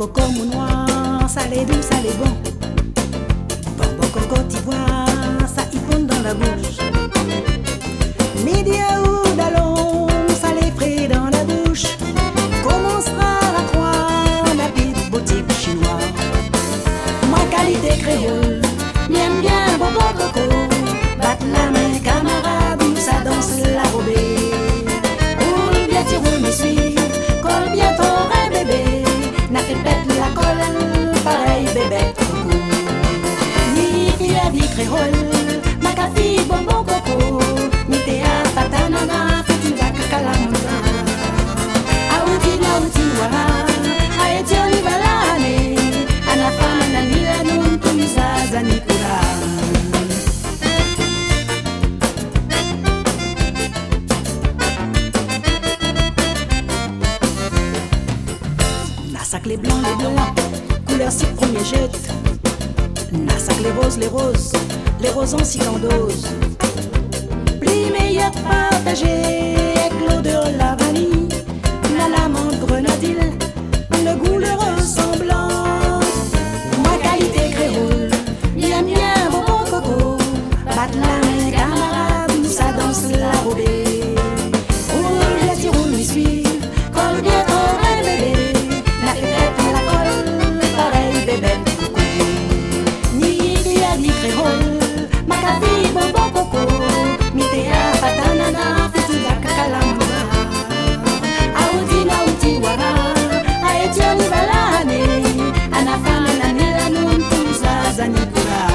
coco mounoir, salé doux, salé bon. Bonbon coco t'ivoire, ça y fond dans la bouche. Midi ou d'allons, salé frais dans la bouche. Commencera à croire la petite boutique chinois. Moi qualité créole, bien bien bonbon coco. Battre la main camarade, où ça danse la robée. Roule bien tu roules me suis, colle bien ton rêve bébé. N'a fait pète la colle, pareil bébé coco. Ni fille à vie créole, ma café bonbon coco. Mi te a fatanana, fatiga kakalamuna. Aouti na outi wara, aeti olivalane. Anafana na nila nun tumizaza nikura. Nassac les blancs, couleur si premier jette. Nassac les roses en cicandose. Pli meilleur partagé avec l'odeur la vanille, la lamande grenadille, le goût le ressemblant. Moi qualité créole, bien bien bonbon coco. Battre la main camarade, où ça danse la robée. Roule bien tu roules lui suivre, colle bien ton rêve bébé. La fête la colle, pareil bébé coco. Ni bien ni créole, ma café bonbon coco. Mi te a fatanana, fatiga kakalamuna. Aouti na outi wara, aeti olivalane. Anafana na nila nun tumizaza nikura.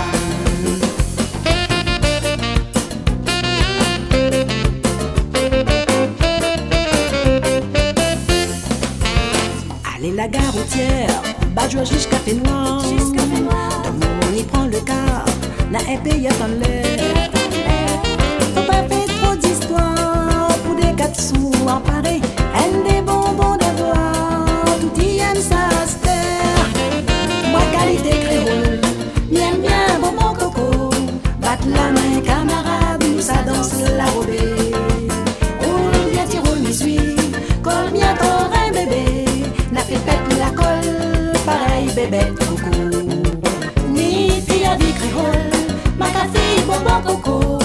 Allez la gare routière, Badjoua jusqu'à Café Noir. Tout le monde y prend le car, n'a épée y'a dans l'air. Faut pas faire trop d'histoire pour des 4 sous en pareil. Elle des bonbons d'avoir, tout y aime ça se faire. Moi qualité créole, bien bien bonbon coco. Battre la main camarade, où ça danse la robée. Roule bien tu roules me suis, colle bien ton rêve bébé. N'a fait pète la colle, pareil bébé coco. Ni fille à vie créole, ma café bonbon coco.